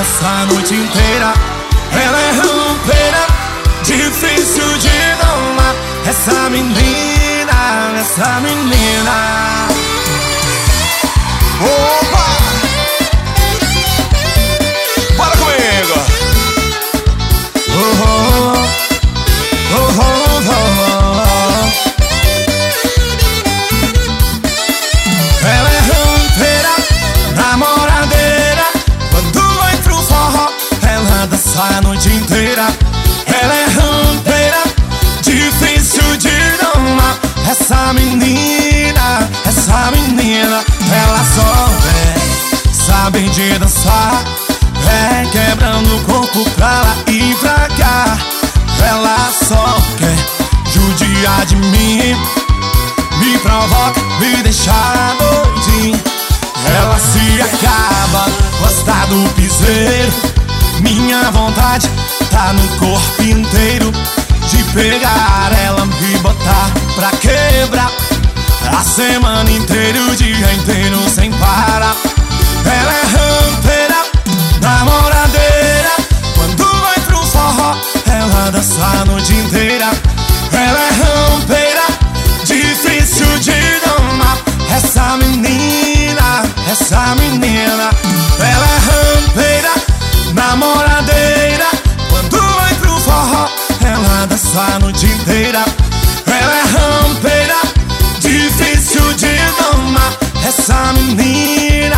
dança a noite inteira. Ela é rampeira, difícil de domar. Essa menina, essa menina. Opa! Bora comigo! Oh, oh, oh, oh, oh. Ela é rampeira, namoradeira. Quando vai pro forró, ela dança a noite inteira. Ela é rampeira, difícil de domar. Essa menina, ela só sabe de dançar. É quebrando o corpo pra lá e pra cá. Ela só quer judiar de mim, me provoca, me deixa doidinho. Ela se acaba, gosta do piseiro. Minha vontade tá no corpo inteiro, de pegar ela, me botar pra quebrar. A semana inteira, o dia inteiro sem parar. Ela é rampeira, namoradeira. Quando vai pro forró, ela dança a noite inteira. Ela é rampeira, difícil de domar. Essa menina, ela é rampeira, namoradeira. Quando vai pro forró, ela dança a noite inteira. Ela é rampeira, difícil de domar. Essa menina.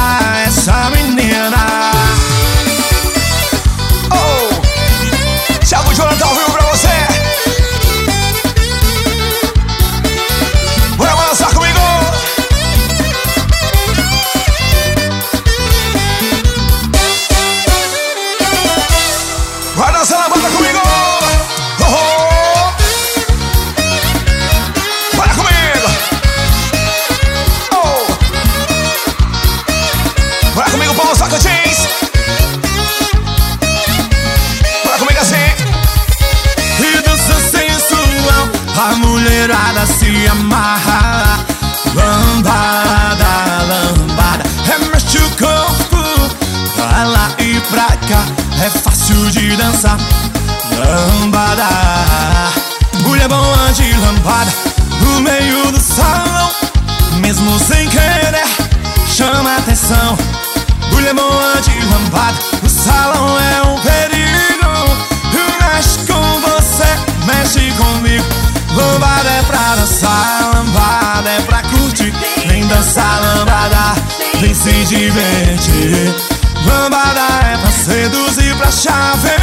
Oh! Thiago Jonathan, viu pra você? Bora balançar comigo! Vai dançar na banda comigo! Oh, oh. Bora comigo! Oh! Bora comigo, Paulo Socrates! Bora comigo assim! E dança sensual, a mulherada se amarra. Lambada, lambada, remexe o corpo pra lá e pra cá. É fácil de dançar. Lambada, mulher boa de lambada, no meio do salão, mesmo sem querer, chama atenção. Mulher boa de lambada, o salão é um perigo. Mexe com você, mexe comigo. Lambada é pra dançar, lambada é pra curtir. Vem dançar lambada, vem se divertir. Lambada é pra seduzir, pra chave.